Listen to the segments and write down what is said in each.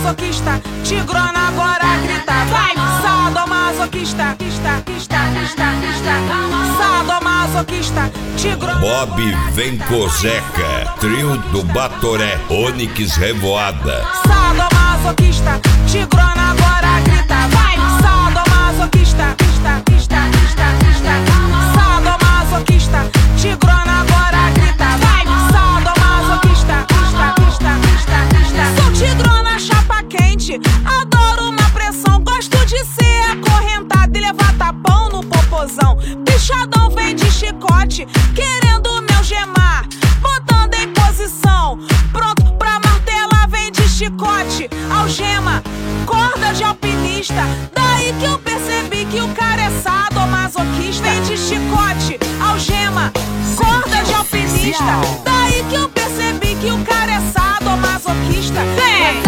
Sadomasoquista, tigrona agora grita. Vai, sadomasoquista, sadomasoquista, tigrona. Bob Vencozeca, trio do Batoré, Onyx Revoada. Sadomasoquista, tigrona agora grita. Vai, sadomasoquista, sadomasoquista, tigrona agora grita. Vai, sadomasoquista, sou tigrona chapa quente, adoro uma pressão, gosto de ser acorrentada e levar tapão no popozão. Bichadão vem de chicote, querendo me algemar, botando em posição, pronto pra martelar, vem de chicote, algema, corda de alpinista. Daí que eu percebi que o cara é sadomasoquista. Vem de chicote, algema, corda de alpinista. Daí que eu percebi que o cara é sadomasoquista. Vem!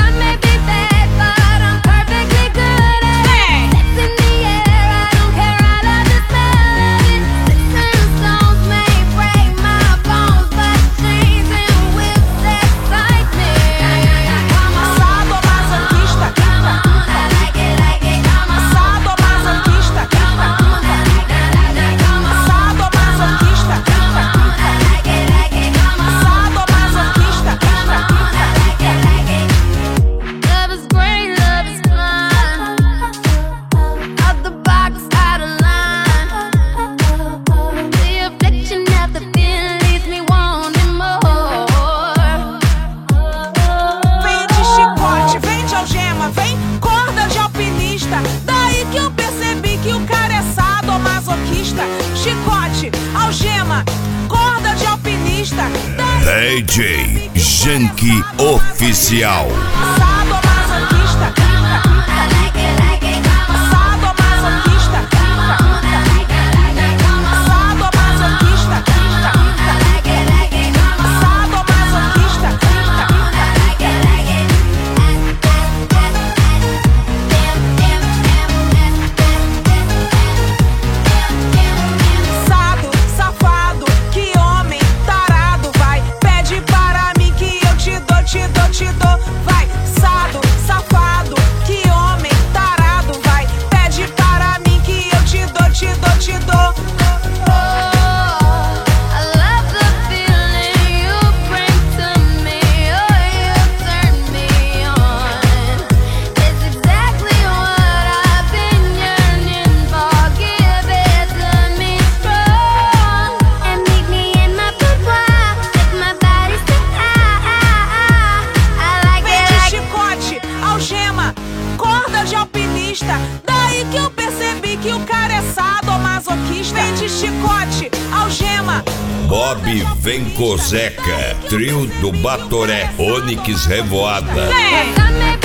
Daí que eu percebi que o cara é sadomasoquista. Chicote, algema, corda de alpinista. DJ Janky Oficial. Sadomasoquista, daí que eu percebi que o cara é sadomasoquista. Vem de chicote, algema. Bob Vencozeca, trio do Batoré, Onyx Revoada. Vem!